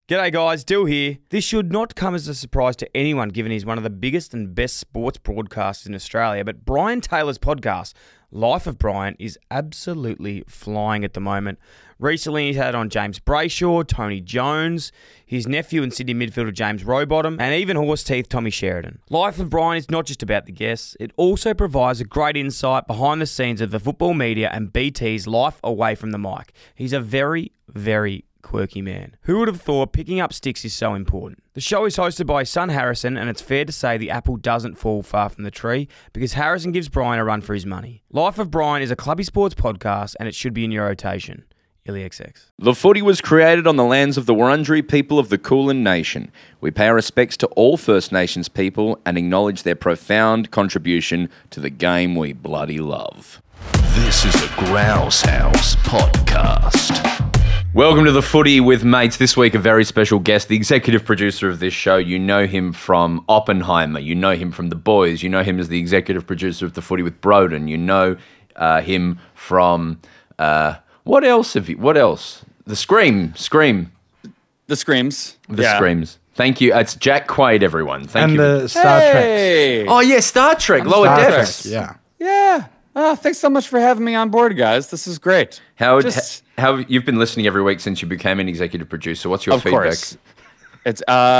G'day guys, Dill here. This should not come as a surprise to anyone given he's one of the biggest and best sports broadcasters in Australia, but Brian Taylor's podcast, Life of Brian, is absolutely flying at the moment. Recently he's had on James Brayshaw, Tony Jones, his nephew and Sydney midfielder James Rowbottom, and even horse teeth Tommy Sheridan. Life of Brian is not just about the guests, it also provides a great insight behind the scenes of the football media and BT's life away from the mic. He's a very, very quirky man. Who would have thought picking up sticks is so important? The show is hosted by his son Harrison, and it's fair to say the apple doesn't fall far from the tree because Harrison gives Brian a run for his money. Life of Brian is a clubby sports podcast, and it should be in your rotation. IllyXX. The Footy was created on the lands of the Wurundjeri people of the Kulin Nation. We pay our respects to all First Nations people and acknowledge their profound contribution to the game we bloody love. This is a Grouse House podcast. Welcome to The Footy with Mates. This week, a very special guest, the executive producer of this show. You know him from Oppenheimer. You know him from The Boys. You know him as the executive producer of The Footy with Broden. You know him from... What else? The Scream. The Screams. The Screams. Thank you. It's Jack Quaid, everyone. Thank you. And the Star Trek. Oh, yeah, Star Trek. Lower Star Decks. Trek, yeah. Yeah. Oh, thanks so much for having me on board, guys. This is great. How you've been listening every week since you became an executive producer? What's your feedback? Of course. It's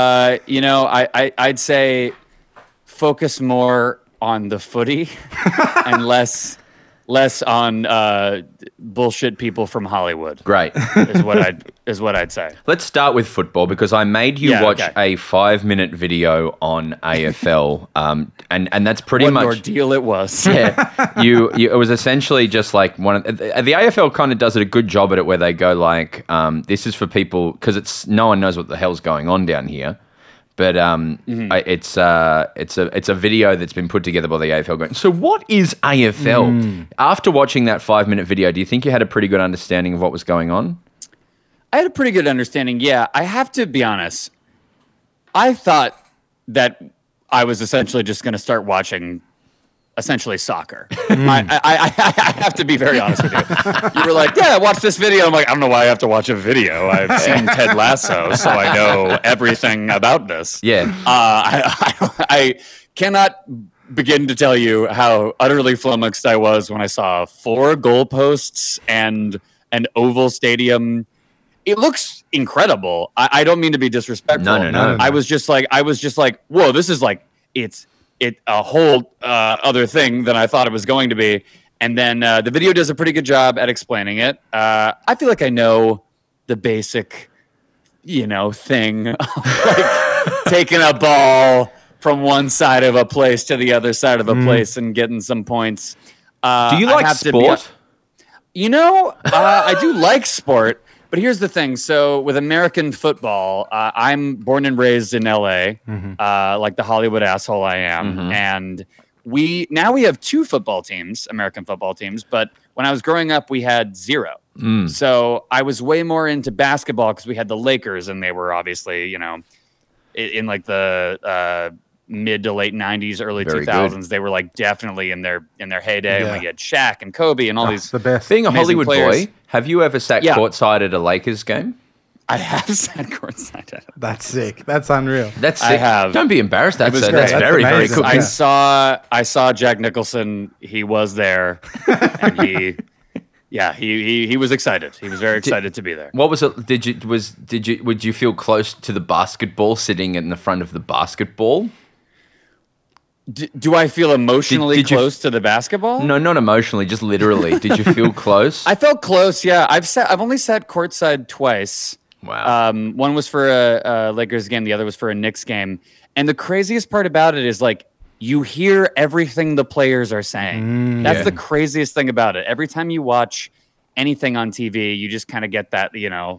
I'd say focus more on the footy and less on bullshit people from Hollywood. Great. is what I'd say. Let's start with football because I made you watch a 5-minute video on AFL, and that's pretty much what an ordeal it was. Yeah, it was essentially just like the AFL kind of does a good job at it where they go like, this is for people because no one knows what the hell's going on down here. But it's a video that's been put together by the AFL going, so what is AFL? After watching that 5-minute video, do you think you had a pretty good understanding of what was going on? I had a pretty good understanding, yeah. I have to be honest. I thought that I was essentially just going to start watching essentially soccer. I have to be very honest with you. You were like, yeah, watch this video. I'm like, I don't know why I have to watch a video. I've seen Ted Lasso, so I know everything about this. Yeah. I cannot begin to tell you how utterly flummoxed I was when I saw 4 goalposts and an oval stadium. It looks incredible. I don't mean to be disrespectful. No. I was just like, whoa, this is like, it's a whole other thing than I thought it was going to be. And then the video does a pretty good job at explaining it. I feel like I know the basic, thing, like taking a ball from one side of a place to the other side of a place and getting some points. Do you like sport? I do like sport. But here's the thing. So with American football, I'm born and raised in LA, like the Hollywood asshole I am. And we have 2 football teams, American football teams. But when I was growing up, we had 0. So I was way more into basketball because we had the Lakers, and they were obviously, in like the mid to late 90s, early Very 2000s. good. They were like definitely in their heyday. Yeah. And we had Shaq and Kobe and all these the best. Being a Hollywood players. boy, have you ever sat courtside at a Lakers game? I have sat courtside. That's sick. That's unreal. That's sick. I have. Don't be embarrassed. That's great. very, very amazing. cool. I saw Jack Nicholson. He was there, and he was excited. He was very excited to be there. What was it? Would you feel close to the basketball sitting in the front of the basketball? Do I feel emotionally close to the basketball? No, not emotionally, just literally. Did you feel close? I felt close. Yeah, I've only sat courtside twice. Wow. One was for a Lakers game. The other was for a Knicks game. And the craziest part about it is like you hear everything the players are saying. That's the craziest thing about it. Every time you watch anything on TV, you just kind of get that,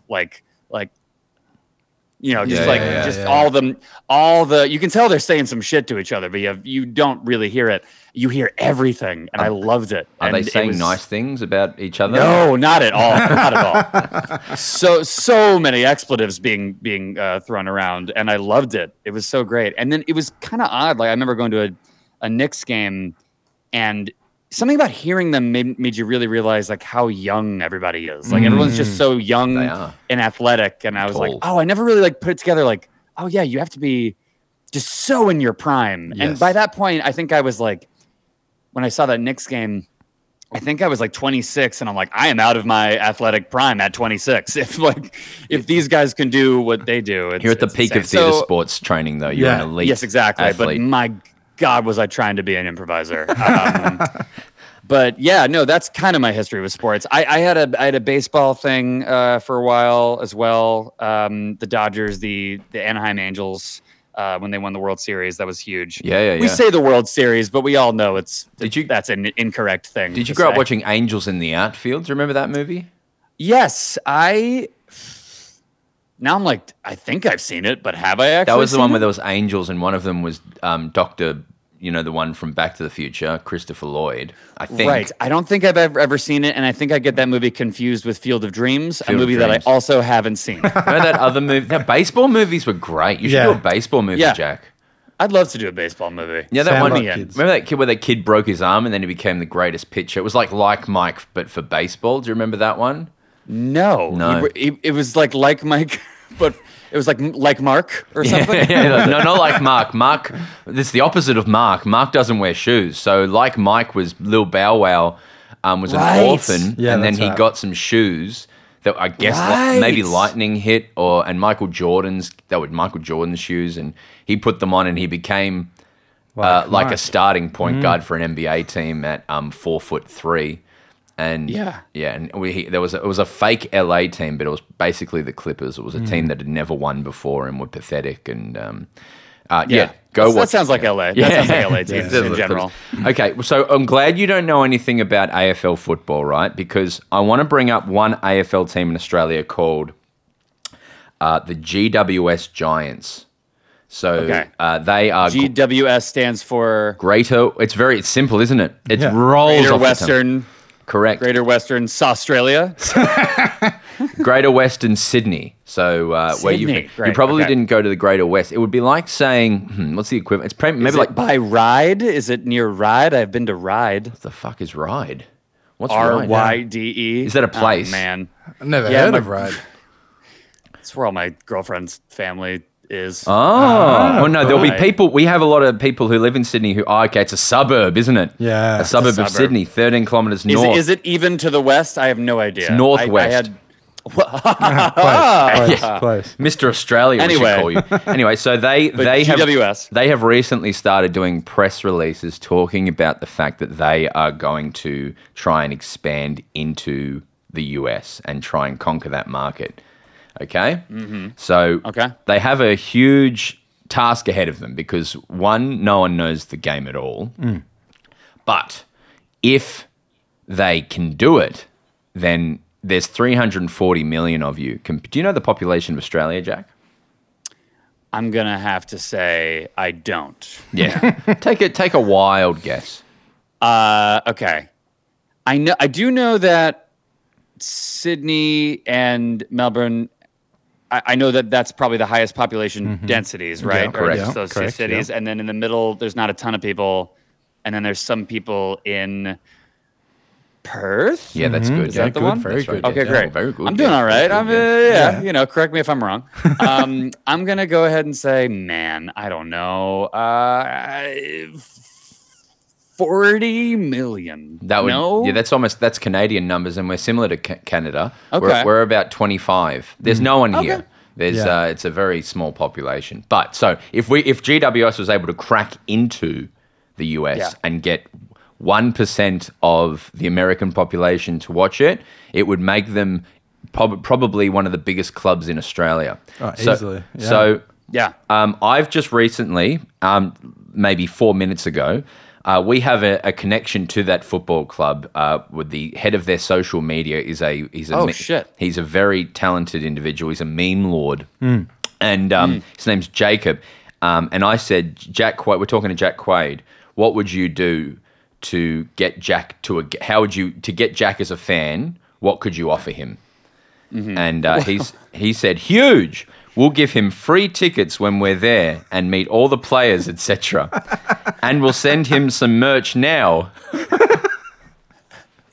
all the you can tell they're saying some shit to each other, but you don't really hear it. You hear everything, and I loved it. Are they saying nice things about each other? No, not at all. Not at all. So many expletives being thrown around, and I loved it. It was so great. And then it was kind of odd. Like I remember going to a Knicks game and something about hearing them made you really realize like how young everybody is. Like everyone's just so young They are. and athletic. And I was like, Tall. oh, I never really like put it together. Like, oh yeah, you have to be just so in your prime. And Yes. by that point, I think I was like, when I saw that Knicks game, I think I was like 26, and I'm like, I am out of my athletic prime at 26. If these guys can do what they do, You're at the it's peak insane. of theater So- sports training, though. You're Yeah. an elite. Yes, exactly. athlete. But my God, was I trying to be an improviser? But yeah, no, that's kind of my history with sports. I had a baseball thing for a while as well. The Dodgers, the Anaheim Angels, when they won the World Series, that was huge. Yeah. We say the World Series, but we all know Did you- that's an incorrect thing. Did you to grow up say. watching Angels in the Outfield? Do you remember that movie? Yes, Now I'm like, I think I've seen it, but have I actually? That was the seen one where it? there was angels, and one of them was Doctor. You know, the one from Back to the Future, Christopher Lloyd. I think. Right. I don't think I've ever seen it, and I think I get that movie confused with Field of Dreams, Field a of movie that I Dreams. also haven't seen. Remember that other movie? That baseball movies were great. You should Yeah. do a baseball movie, Yeah. Jack. I'd love to do a baseball movie. Yeah, that Sandlot one. Kids. Remember that kid where that kid broke his arm and then he became the greatest pitcher? It was like Mike, but for baseball. Do you remember that one? No. No. It was like Mike, but it was like Mark or something. Yeah, no, not like Mark. Mark, this is the opposite of Mark. Mark doesn't wear shoes. So like Mike was Lil Bow Wow, was Right. an orphan, Yeah, and then that's he right. got some shoes that I guess Right. maybe lightning hit, and Michael Jordan's shoes, and he put them on and he became like a Mike. starting point guard for an NBA team at 4'3". And Yeah. and it was a fake LA team, but it was basically the Clippers. It was a team that had never won before and were pathetic. And go watch. That sounds like LA. That sounds like LA teams Yeah. in general. Okay, so I'm glad you don't know anything about AFL football, right? Because I want to bring up one AFL team in Australia called the GWS Giants. So Okay. they are GWS stands for greater. It's simple, isn't it? It's Yeah. rolls Greater off the tongue. Western, Correct. Greater Western Australia. Greater Western Sydney. So where you Sydney, great, probably okay. didn't go to the Greater West. It would be like saying, what's the equivalent? It's maybe Is like it by Ryde? Is it near Ryde? I've been to Ryde. what the fuck is Ryde? What's Ryde? RYDE. Is that a place? Oh, man, I've never Yeah, heard my- of Ride. that's where all my girlfriend's family is. Oh, well, no, there'll be right. people. We have a lot of people who live in Sydney who, okay, it's a suburb, isn't it? Yeah. A suburb of suburb. Sydney, 13 kilometres Is north. it Ah, even to the west? I have no idea. northwest. Close. Mr. Australia, we Anyway. should call you. Anyway, so they GWS. have recently started doing press releases talking about the fact that they are going to try and expand into the US and try and conquer that market. Okay? Mm-hmm. So Okay. they have a huge task ahead of them because, one, no one knows the game at all. But if they can do it, then there's 340 million of you. Do you know the population of Australia, Jack? I'm gonna have to say I don't. Yeah. Take a wild guess. Okay. I do know that Sydney and Melbourne. I know that that's probably the highest population densities, right? Yeah, Or correct. just Yeah, those correct, two cities, and then in the middle, there's not a ton of people, and then there's some people in Perth. Yeah, that's good. Is that the good, one? very That's good. right. Okay, Yeah, great. very good. I'm doing Yeah, all right. that's I'm, good, yeah, you know, correct me if I'm wrong. I'm gonna go ahead and say, man, I don't know, 40 million. That would, no? yeah, that's Canadian numbers, and we're similar to Canada. Okay. We're about 25. There's no one here. There's Yeah. it's a very small population. But so if GWS was able to crack into the US Yeah. and get 1% of the American population to watch it, it would make them probably one of the biggest clubs in Australia. Oh, easily, yeah. So Yeah. I've just recently, maybe 4 minutes ago, we have a connection to that football club. With the head of their social media he's a Oh, shit. He's a very talented individual. He's a meme lord, and his name's Jacob. And I said, we're talking to Jack Quaid. What would you do to get Jack to get Jack as a fan? What could you offer him? And he said, huge. We'll give him free tickets when we're there and meet all the players, etc. And we'll send him some merch now.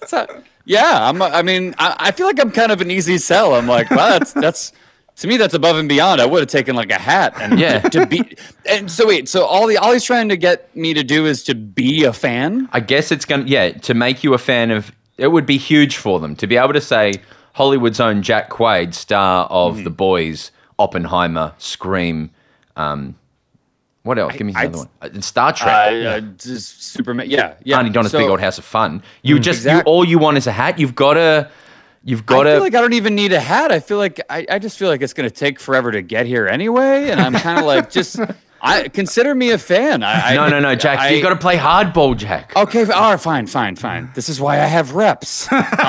Yeah, I feel like I'm kind of an easy sell. I'm like, well, that's to me that's above and beyond. I would have taken like a hat and to be. And so wait, so all he's trying to get me to do is to be a fan. I guess it's to make you a fan of. It would be huge for them to be able to say Hollywood's own Jack Quaid, star of The Boys, Oppenheimer, Scream. What else? Give me another one. Star Trek. Superman. Yeah. Arnie Donna's Big Old House of Fun. You Exactly. all you want is a hat. You've got to. I feel like I don't even need a hat. I feel like I just feel like it's going to take forever to get here anyway, and I'm kind of like consider me a fan. No, Jack. You got to play hardball, Jack. Okay. All right. Fine. This is why I have reps.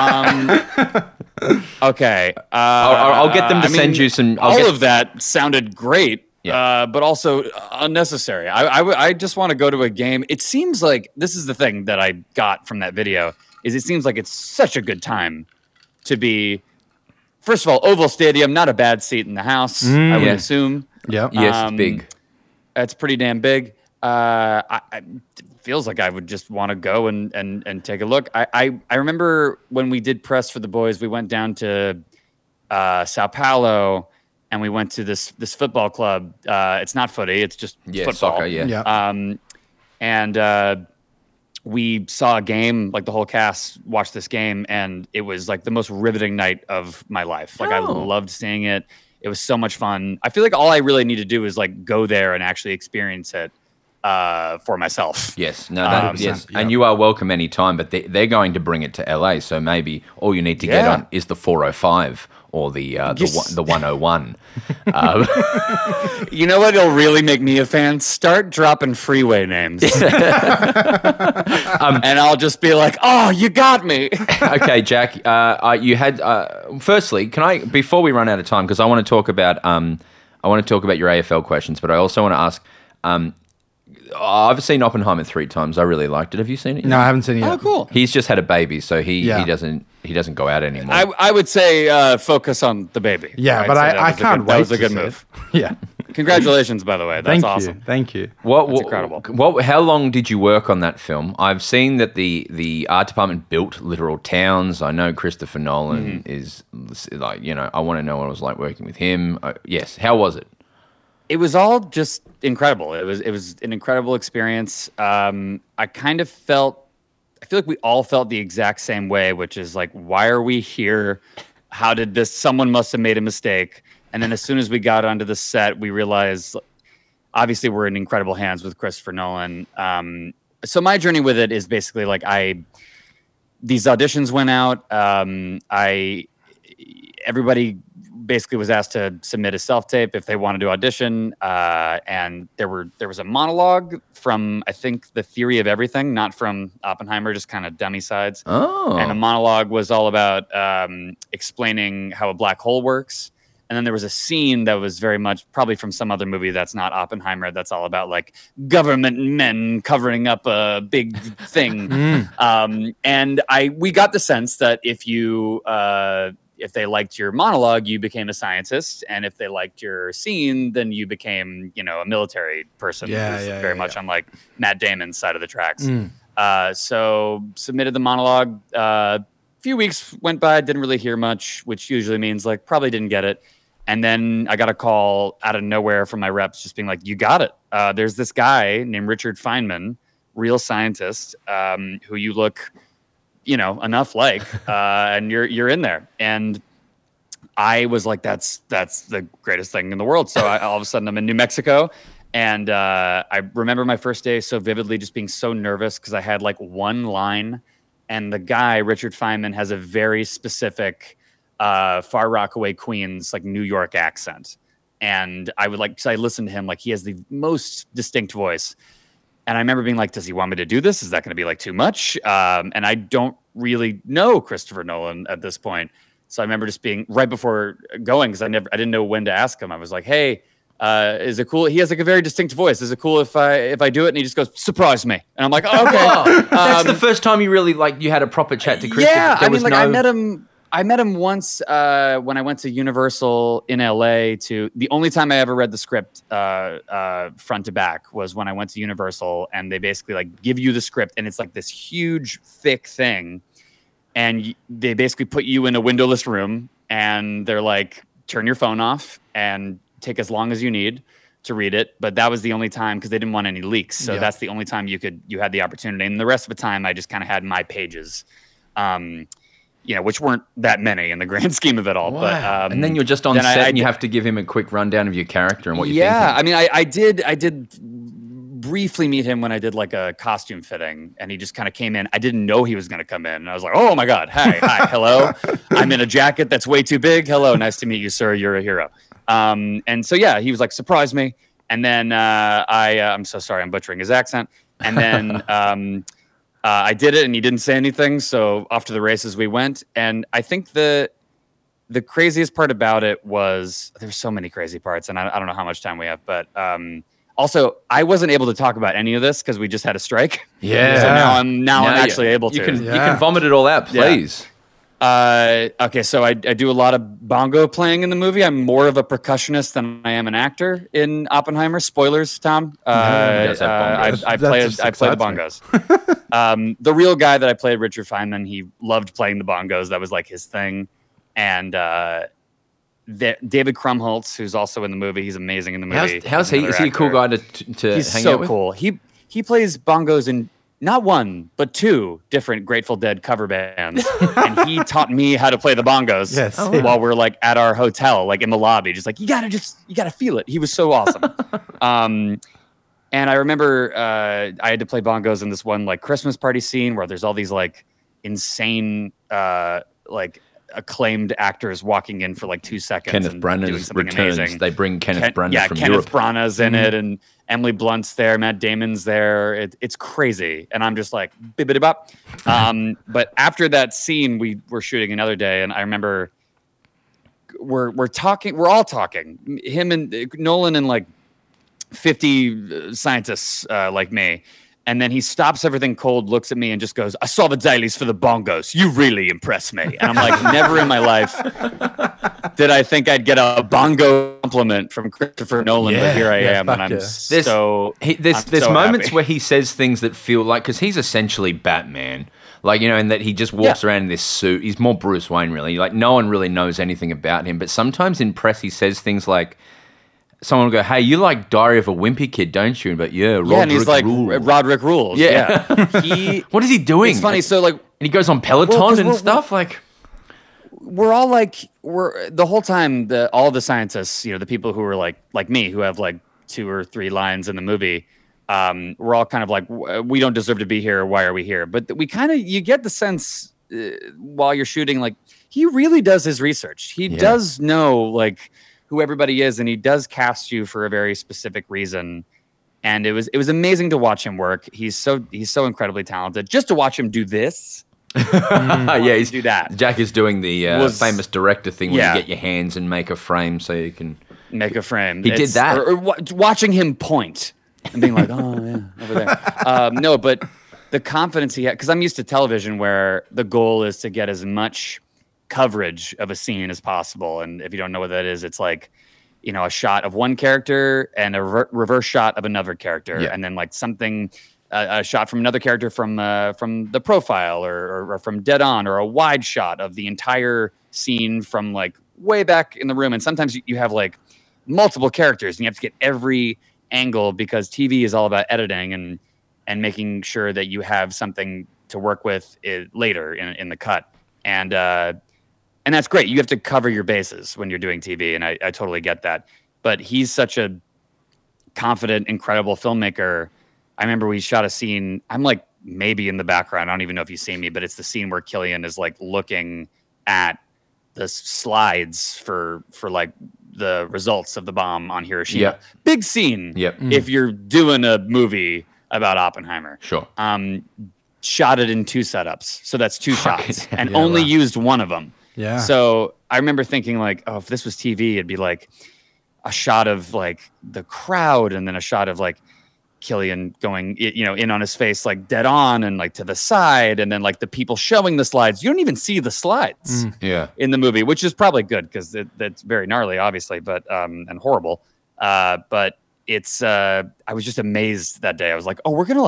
Okay. I'll get them to send you some. All of that sounded great. Yeah. But also unnecessary. I just want to go to a game. It seems like this is the thing that I got from that video is it seems like it's such a good time to be. First of all, Oval Stadium, not a bad seat in the house. I would assume. Yeah. Yes, it's big. It's pretty damn big. It feels like I would just want to go and take a look. I remember when we did press for the boys, we went down to Sao Paulo. And we went to this football club. It's not footy; it's just football. Soccer. Yeah. And we saw a game. Like the whole cast watched this game, and it was like the most riveting night of my life. Like I loved seeing it. It was so much fun. I feel like all I really need to do is like go there and actually experience it for myself. Yes. No. Yes. And you are welcome anytime. But they're going to bring it to LA, so maybe all you need to get on is the 405. Or the 101. You know what? It'll really make me a fan. Start dropping freeway names, and I'll just be like, "Oh, you got me." Okay, Jack. You had. Firstly, can I before we run out of time because I want to talk about your AFL questions, but I also want to ask. I've seen Oppenheimer 3 times. I really liked it. Have you seen it? No, I haven't seen it yet. Oh, cool. He's just had a baby, so he doesn't go out anymore. I would say focus on the baby. Yeah, right? but So I can't wait. That was a to good see move. it. Yeah. Congratulations, by the way. That's awesome. Thank you. That's incredible. How long did you work on that film? I've seen that the art department built literal towns. I know Christopher Nolan is like, I want to know what it was like working with him. Yes. How was it? It was all just incredible. It was an incredible experience. I feel like we all felt the exact same way, which is like, why are we here? How did this? Someone must have made a mistake. And then as soon as we got onto the set, we realized, obviously, we're in incredible hands with Christopher Nolan. So my journey with it is basically like these auditions went out. Everybody basically was asked to submit a self-tape if they wanted to audition. And there was a monologue from, I think, The Theory of Everything, not from Oppenheimer, just kind of dummy sides. Oh. And the monologue was all about explaining how a black hole works. And then there was a scene that was very much probably from some other movie that's not Oppenheimer. That's all about like government men covering up a big thing. And we got the sense that if they liked your monologue, you became a scientist, and if they liked your scene, then you became, a military person. Very much on like Matt Damon's side of the tracks. So submitted the monologue. A few weeks went by, didn't really hear much, which usually means like probably didn't get it. And then I got a call out of nowhere from my reps, just being like, "You got it. There's this guy named Richard Feynman, real scientist, who you look." Enough like, and you're in there. And I was like, that's the greatest thing in the world. So all of a sudden I'm in New Mexico, and I remember my first day so vividly, just being so nervous because I had like one line, and the guy, Richard Feynman, has a very specific Far Rockaway, Queens, like New York accent. And I listened to him, like he has the most distinct voice. And I remember being like, does he want me to do this? Is that going to be like too much? And I don't really know Christopher Nolan at this point. So I remember just being right before going, because I didn't know when to ask him. I was like, hey, is it cool? He has like a very distinct voice. Is it cool if I do it? And he just goes, surprise me. And I'm like, oh, okay. That's the first time you really you had a proper chat to Christopher. Yeah. I met him once when I went to Universal in LA. The only time I ever read the script front to back was when I went to Universal, and they basically like give you the script, and it's like this huge, thick thing. and they basically put you in a windowless room, and they're like, turn your phone off and take as long as you need to read it. But that was the only time, because they didn't want any leaks. So that's the only time you had the opportunity. And the rest of the time, I just kind of had my pages, which weren't that many in the grand scheme of it all. Wow. But and then you're just on set and you have to give him a quick rundown of your character and what you're thinking. I mean, I did briefly meet him when I did like a costume fitting, and he just kind of came in. I didn't know he was going to come in, and I was like, "Oh my god, hi, hello! I'm in a jacket that's way too big. Hello, nice to meet you, sir. You're a hero." And so he was like, surprise me, and then I'm so sorry, I'm butchering his accent, and then I did it, and he didn't say anything. So off to the races we went, and I think the craziest part about it was there's so many crazy parts, and I don't know how much time we have, but also, I wasn't able to talk about any of this because we just had a strike. Yeah. So now I'm actually able to. You can vomit it all out, please. Okay, so I do a lot of bongo playing in the movie. I'm more of a percussionist than I am an actor in Oppenheimer. Spoilers, Tom. I play the bongos. The real guy that I played, Richard Feynman, he loved playing the bongos. That was like his thing. And David Krumholtz, who's also in the movie, he's amazing in the movie. How's he? Is he a cool guy to he's hang so out with? Cool. He plays bongos in not one but two different Grateful Dead cover bands, and he taught me how to play the bongos while we're like at our hotel, like in the lobby, just like you gotta feel it. He was so awesome. And I remember I had to play bongos in this one like Christmas party scene where there's all these like insane like acclaimed actors walking in for like 2 seconds. Kenneth Branagh's returns. Amazing. They bring Kenneth Branagh from Kenneth Europe. Branagh's in it, and Emily Blunt's there, Matt Damon's there. It's crazy, and I'm just like bibbidi bop. But after that scene, we were shooting another day, and I remember we're all talking. Him and Nolan and like 50 scientists like me. And then he stops everything cold, looks at me, and just goes, "I saw the dailies for the bongos. You really impressed me." And I'm like, never in my life did I think I'd get a bongo compliment from Christopher Nolan, but here I am, and I'm There's so moments happy. where he says things that feel like, because he's essentially Batman, like, and that he just walks around in this suit. He's more Bruce Wayne, really. Like, no one really knows anything about him, but sometimes in press he says things like, someone will go, "Hey, you like Diary of a Wimpy Kid, don't you?" But Roderick and he's like, rules. Roderick rules. Yeah. What is he doing? It's funny. So like, and he goes on Peloton and stuff. Like, we're all like, the whole time, all the scientists, the people who are like me, who have like 2 or 3 lines in the movie, we're all kind of like, we don't deserve to be here. Why are we here? But you get the sense while you're shooting, like he really does his research. He does know like who everybody is, and he does cast you for a very specific reason. And it was amazing to watch him work. He's so incredibly talented. Just to watch him do this. He's do that. Jack is doing the famous director thing where you get your hands and make a frame so you can make a frame. He did that. Or watching him point and being like, "Oh yeah, over there." No, but the confidence he had, because I'm used to television where the goal is to get as much coverage of a scene as possible, and if you don't know what that is, it's like a shot of one character and a reverse shot of another character, and then like something a shot from another character from the profile or from dead on, or a wide shot of the entire scene from like way back in the room. And sometimes you have like multiple characters and you have to get every angle, because TV is all about editing and making sure that you have something to work with later in the cut. And that's great. You have to cover your bases when you're doing TV, and I totally get that. But he's such a confident, incredible filmmaker. I remember we shot a scene. I'm like maybe in the background. I don't even know if you see me, but it's the scene where Killian is like looking at the slides for like the results of the bomb on Hiroshima. Yep. Big scene. Yep. If you're doing a movie about Oppenheimer. Sure. Shot it in 2 setups. So that's 2 shots and only used one of them. Yeah. So I remember thinking like, oh, if this was TV, it'd be like a shot of like the crowd and then a shot of like Killian going, in on his face, like dead on and like to the side. And then like the people showing the slides. You don't even see the slides in the movie, which is probably good because that's very gnarly, obviously, but and horrible. But it's I was just amazed that day. I was like, oh, we're going to like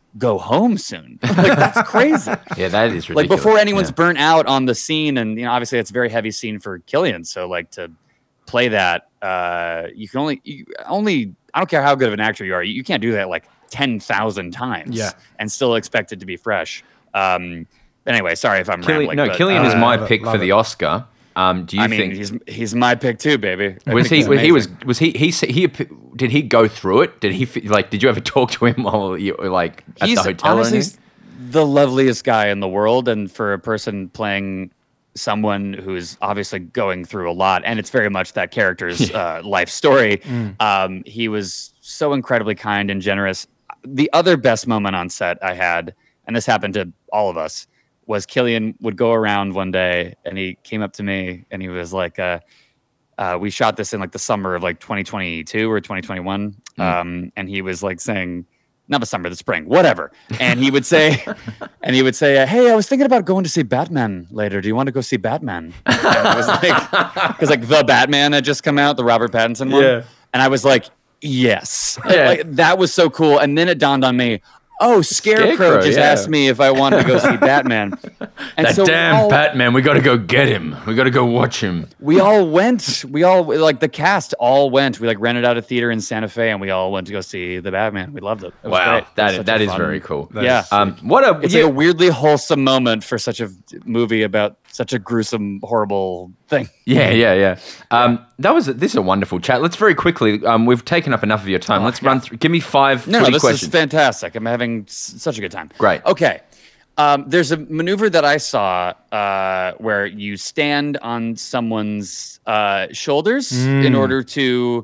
go home soon. Like, that's crazy. Yeah, that is ridiculous. Like, before anyone's Yeah. burnt out on the scene, and obviously it's a very heavy scene for Killian. So like to play that, you can only I don't care how good of an actor you are, you can't do that like 10,000 times, Yeah. and still expect it to be fresh. Anyway, sorry if I'm rambling. No, but, Killian is my pick love for the it. Oscar. Do you I mean, think he's my pick too, baby. I was think he he's amazing. was he did he go through it? Did he like? Did you ever talk to him while you were like at He's the hotel? or honestly anything? the loveliest guy in the world, and for a person playing someone who's obviously going through a lot, and it's very much that character's life story. He was so incredibly kind and generous. The other best moment on set I had, and this happened to all of us, was Killian would go around one day and he came up to me and he was like, we shot this in like the summer of like 2022 or 2021. And he was like saying, not the summer, the spring, whatever. And he would say, hey, I was thinking about going to see Batman later. Do you want to go see Batman? And I was like, because like the Batman had just come out, the Robert Pattinson one. Yeah. And I was like, yes. Yeah. Like, that was so cool. And then it dawned on me, oh, Scarecrow just yeah. asked me if I wanted to go see Batman. And That so damn Batman! We got to go get him. We got to go watch him. we all went. We all, like, the cast all went. We like rented out a theater in Santa Fe, and we all went to go see the Batman. We loved it. It was Wow, great. It was such that a is fun- very cool. Yeah. What a It's like a weirdly wholesome moment for such a movie about such a gruesome, horrible thing. Yeah. This is a wonderful chat. Let's very quickly. We've taken up enough of your time. Let's run through. Give me 5 No, footy this questions. is fantastic. I'm having such a good time. Great. Okay. There's a maneuver that I saw where you stand on someone's shoulders in order to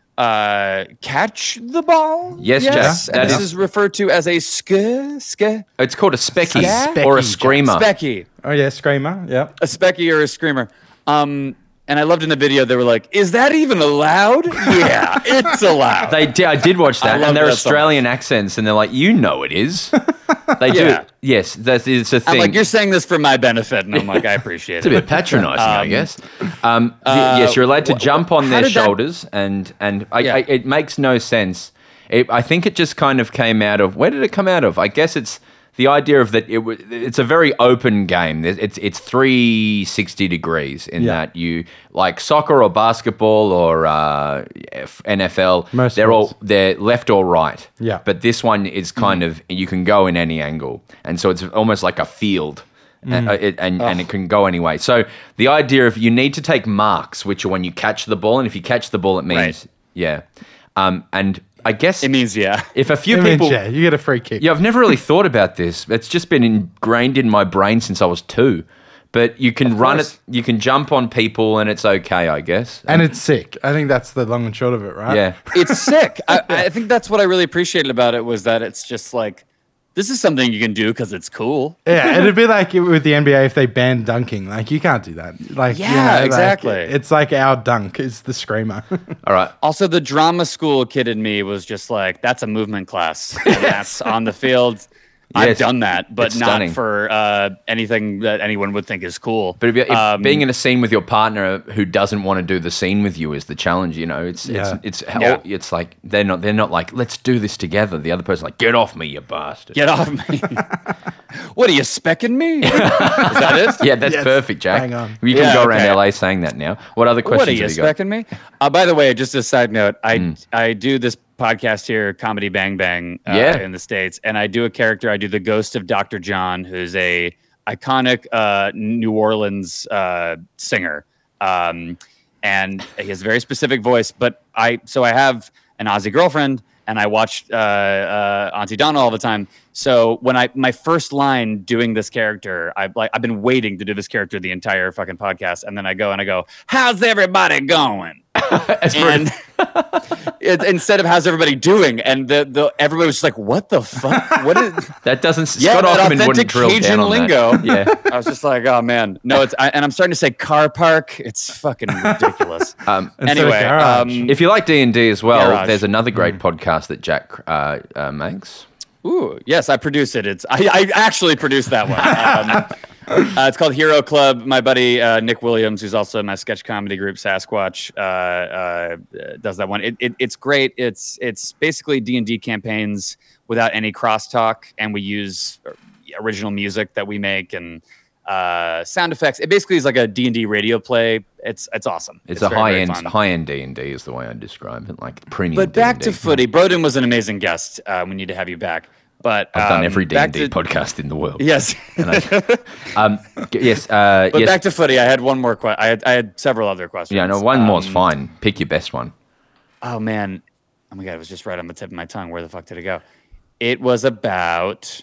catch the ball. Yes, Jack. And That this is- is referred to as a ske, It's called a specky Specky, or a Jack. screamer. specky, Oh yeah, Screamer. Yeah. a specky or a screamer. And I loved in the video they were like, "Is that even allowed?" Yeah, it's allowed. I did watch that, love and they're that so Australian accents, and they're like, you know, it is. They Yeah. do. Yes, it's a thing. I'm like, "You're saying this for my benefit," and I'm like, "I appreciate It's a it." bit patronising, I guess. Yes, you're allowed to jump on how their did that- shoulders, and Yeah. it makes no sense. I think it just kind of came out of, where did it come out of? I guess it's the idea of that it's a very open game. It's 360 degrees in Yeah. that you, like soccer or basketball or NFL, Most sports. they're left or right. Yeah. But this one is kind of, you can go in any angle, and so it's almost like a field. And it can go anyway. So the idea of you need to take marks, which are when you catch the ball, and if you catch the ball, it means Right. yeah. And I guess It means yeah. if a few I mean, people, yeah, you get a free kick. yeah, I've never really thought about this. It's just been ingrained in my brain since I was 2. But you can run it, course. you can jump on people, and it's okay, I guess. And it's sick. I think that's the long and short of it, right? Yeah. It's sick. I think that's what I really appreciated about it was that it's just like, this is something you can do because it's cool. Yeah, it'd be like with the NBA if they banned dunking. Like, you can't do that. Like, Yeah, like, exactly. it's like our dunk is the screamer. All right. Also, the drama school kid in me was just like, that's a movement class. And that's on the field. I've Yes. done that, but It's not stunning. for anything that anyone would think is cool. But if being in a scene with your partner who doesn't want to do the scene with you is the challenge, you know. It's Yeah. it's like they're not like, let's do this together. The other person's like, get off me, you bastard. Get off me. What are you specking me? Is that it? Yeah, that's Yes, perfect, Jack. bang on. You can Yeah, go around okay. LA saying that now. What other questions What are you have you got? specking me? By the way, just a side note, I do this podcast here, Comedy Bang Bang, Yeah. in the States, and I do a character. I do the ghost of Dr. John, who's a iconic New Orleans singer, and he has a very specific voice. But I have an Aussie girlfriend, and I watch Auntie Donna all the time. So when my first line doing this character, I've been waiting to do this character the entire fucking podcast, and then I go, "How's everybody going?" And instead of "How's everybody doing?" and everybody was just like, "What the fuck? What is?" That doesn't. Yeah, Scott that Aukerman authentic wouldn't drill Cajun down on lingo. that. Yeah. I was just like, "Oh man, no!" And I'm starting to say car park. It's fucking ridiculous. Instead of Anyway, garage. If you like D&D as well, Garage. there's another great podcast that Jack makes. ooh, yes, I produce it. I actually produced that one. It's called Hero Club. My buddy Nick Williams, who's also in my sketch comedy group Sasquatch, does that one. It's great. It's basically D&D campaigns without any crosstalk, and we use original music that we make and sound effects. It basically is like a D&D radio play. It's awesome. It's a very, high end D&D is the way I describe it, like premium. But back D&D. to footy. Broden was an amazing guest. We need to have you back. But I've done every back D&D to- podcast in the world. Yes. Yes. But yes. back to footy. I had one more question. I had several other questions. Yeah, no, one more's fine. Pick your best one. Oh man. Oh my god, it was just right on the tip of my tongue. Where the fuck did it go? It was about.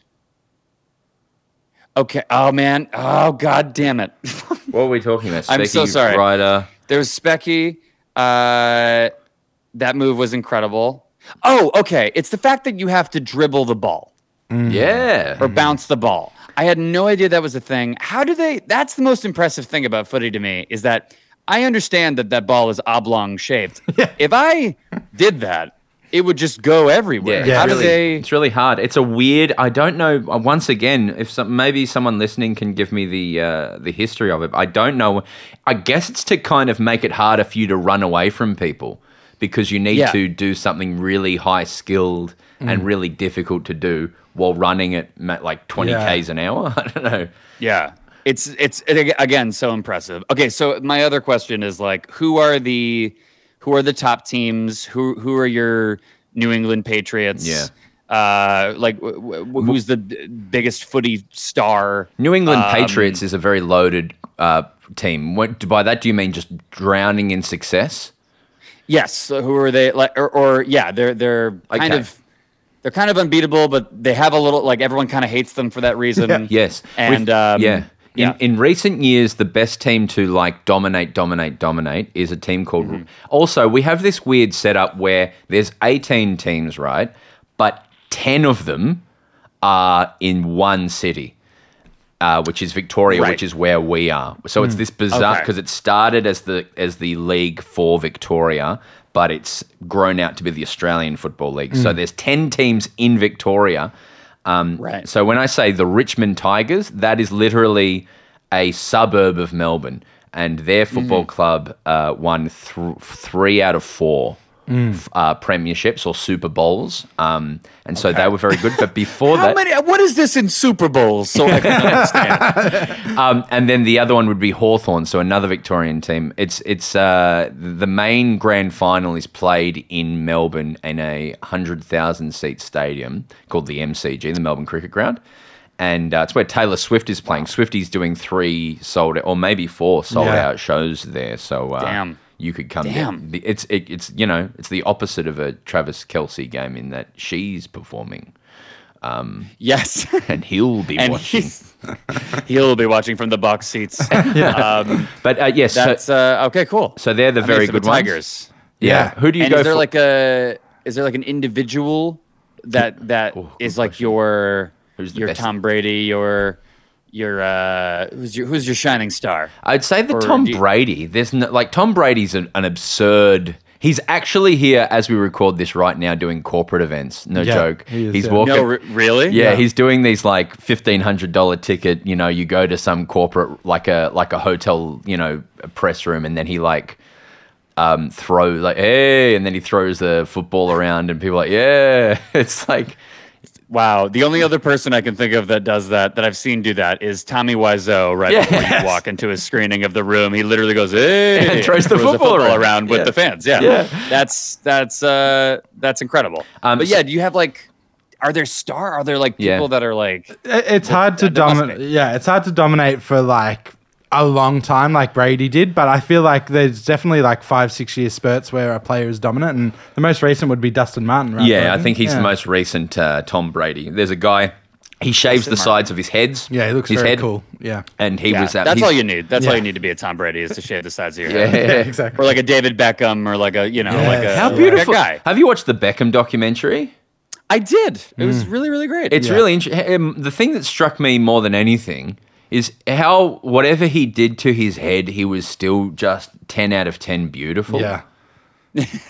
Okay. Oh man. Oh god damn it. What were we talking about? I'm so Specky, sorry. Ryder. There was Specky. That move was incredible. Oh, okay. It's the fact that you have to dribble the ball Yeah. or bounce the ball. I had no idea that was a thing. How do they? That's the most impressive thing about footy to me is that I understand that ball is oblong shaped. If I did that, it would just go everywhere. Yeah, How it's do really, they? It's really hard. It's a weird. I don't know. Once again, if maybe someone listening can give me the history of it. I don't know. I guess it's to kind of make it harder for you to run away from people because you need to do something really high skilled and really difficult to do while running at like 20 k's an hour. I don't know. Yeah. It's again so impressive. Okay, so my other question is like, who are the top teams? Who are your New England Patriots? Yeah. Who's the biggest footy star? New England Patriots is a very loaded team. By that, do you mean just drowning in success? Yes. So who are they? Like, they're kind of. They're kind of unbeatable, but they have a little like everyone kind of hates them for that reason. Yes. And In recent years, the best team to like dominate is a team called. Also, we have this weird setup where there's 18 teams, right? But 10 of them are in one city, which is Victoria, which is where we are. So it's this bizarre because it started as the league for Victoria, but it's grown out to be the Australian Football League. So there's 10 teams in Victoria. Right. So when I say the Richmond Tigers, that is literally a suburb of Melbourne, and their football club won 3 out of 4 premierships or Super Bowls, and so they were very good. But before How many? What is this in Super Bowls? So I can understand. and then the other one would be Hawthorn, so another Victorian team. It's the main grand final is played in Melbourne in a 100,000 seat stadium called the MCG, the Melbourne Cricket Ground. And it's where Taylor Swift is playing. Swifty's doing 3 sold or maybe 4 sold out shows there. So Damn. You could come Damn. there. It's it's the opposite of a Travis Kelce game in that she's performing. Yes. And he'll be watching. He'll be watching from the box seats. But yes, That's okay. Cool. so they're the very So good the ones. Tigers. Yeah. Who do you And go is there for? like an individual that is like your Who's the your best? Tom Brady, your who's your shining star? I'd say the or Tom do you- Brady. There's no, like Tom Brady's an absurd. He's actually here as we record this right now doing corporate events. No Yeah, joke. he is, He's yeah. walking. No, really? Yeah, he's doing these like $1,500 ticket. You know, you go to some corporate like a hotel, a press room, and then he like throws like hey, and then he throws the football around, and people are like yeah. It's like Wow. The only other person I can think of that does that I've seen do that is Tommy Wiseau. Right before you walk into his screening of the room, he literally goes hey, And throws the football around. with Yeah. the fans. Yeah. Yeah. That's incredible. But yeah, do you have like? Are there like people Yeah. that are like? It's hard to there must dominate. be. Yeah, it's hard to dominate for like a long time, like Brady did. But I feel like there's definitely like 5-6 year spurts where a player is dominant, and the most recent would be Dustin Martin, right? yeah, I Broden? think he's Yeah. the most recent Tom Brady. There's a guy. He shaves the sides of his heads. Yeah, he looks his very head, cool. Yeah, And he Yeah, was at. that's he's- all you need. That's all Yeah. you need to be a Tom Brady is to shave the sides of your Yeah, head. exactly. Or like a David Beckham, or like a like a How like beautiful! a guy. Have you watched the Beckham documentary? I did. It was really really great. It's really interesting. The thing that struck me more than anything is how whatever he did to his head, he was still just 10 out of 10 beautiful. yeah.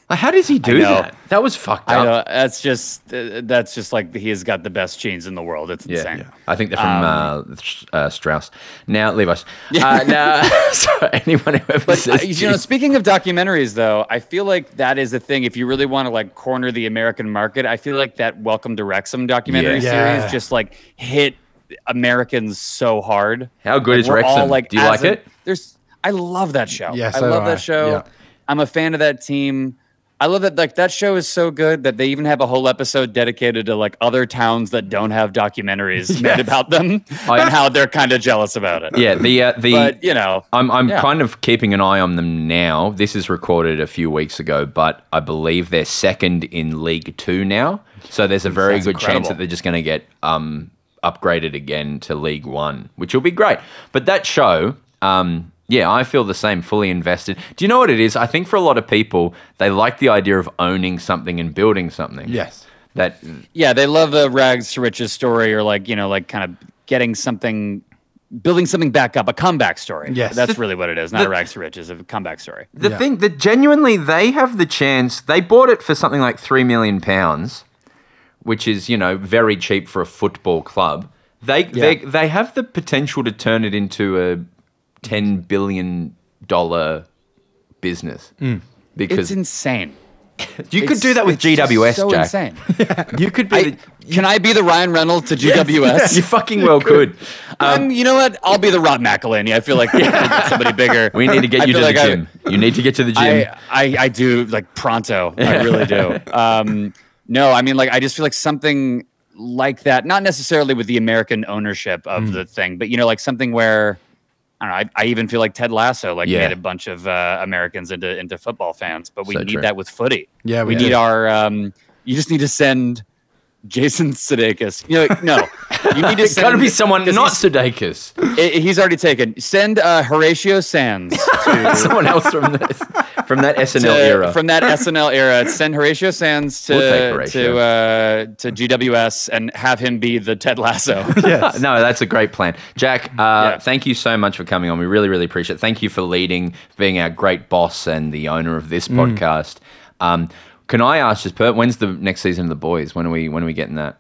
How does he do know. that? That was fucked I up. know that's just like he has got the best genes in the world. It's insane. I think they're from Strauss. Now, Levi's. Now, so anyone who ever says Speaking of documentaries, though, I feel like that is a thing. If you really want to like corner the American market, I feel like that Welcome to Wrexham documentary Yeah. series just like hit Americans so hard. How good Like, is we're all, Wrexham? like, Do you as like it? I love that show. Yes, I so love do I. that show. Yeah. I'm a fan of that team. I love that that show is so good that they even have a whole episode dedicated to like other towns that don't have documentaries made about them and how they're kind of jealous about it. Yeah, But I'm kind of keeping an eye on them now. This is recorded a few weeks ago, but I believe they're second in League 2 now. So there's a very That's good incredible. chance that they're just going to get upgraded again to League 1, which will be great. But that show, yeah, I feel the same, fully invested. Do you know what it is? I think for a lot of people, they like the idea of owning something and building something. Yes. Yeah, they love the rags to riches story, or like kind of getting something, building something back up, a comeback story. Yes. That's really what it is. Not a rags to riches, a comeback story. The thing that genuinely they have the chance, they bought it for something like £3 million, which is, very cheap for a football club. They have the potential to turn it into a $10 billion business. Because It's insane. you could do that with It's just GWS, so Jack. insane. You could be. Can I be the Ryan Reynolds to GWS? You fucking well could. You know what? I'll be the Rob McElhenney. I feel like we get somebody bigger. We need to get I you to feel the like gym. You need to get to the gym. I do, like, pronto. I really do. No, I mean, like, I just feel like something like that, not necessarily with the American ownership of the thing, but, like something where, I don't know, I even feel like Ted Lasso made a bunch of Americans into football fans, but we So need true. that with footy. Yeah, we we need do. our, you just need to send Jason Sudeikis. No, you need to It's send. got to be someone 'cause not Sudeikis. He's already taken. Send Horatio Sands to Someone else from that SNL era. From that SNL era. Send Horatio Sands to We'll take Horatio. to GWS and have him be the Ted Lasso. No, that's a great plan. Jack, thank you so much for coming on. We really, really appreciate it. Thank you for leading, being our great boss and the owner of this podcast. Can I ask just, when's the next season of The Boys? When are we getting that?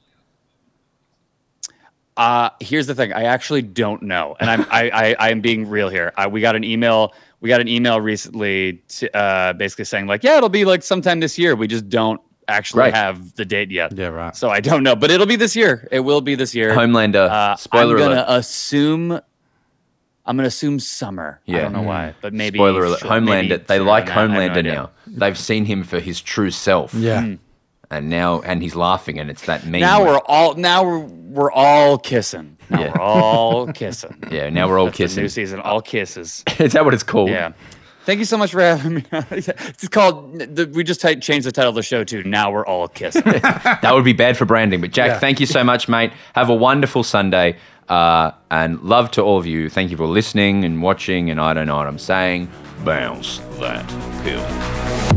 Here's the thing. I actually don't know, and I am being real here. We got an email. We got an email recently, basically saying like, yeah, it'll be like sometime this year. We just don't actually Right. have the date yet. Yeah, right. So I don't know, but it'll be this year. It will be this year. Homelander. Spoiler I'm alert. I'm gonna assume summer. I Yeah. don't know why, but maybe Spoiler alert. maybe Homelander. They sooner like than that. I have no Homelander idea. now. They've seen him for his true self. Yeah. And he's laughing, and it's that meme. Now where- we're all kissing. Now Yeah. we're all kissing. Yeah, now we're all That's the kissing. new season, all kisses. Is that what it's called? Yeah. Thank you so much for having me. It's called. We just changed the title of the show to "Now We're All Kissing." That would be bad for branding. But Jack, Yeah. thank you so much, mate. Have a wonderful Sunday. And love to all of you. Thank you for listening and watching. And I don't know what I'm saying. Bounce that pill.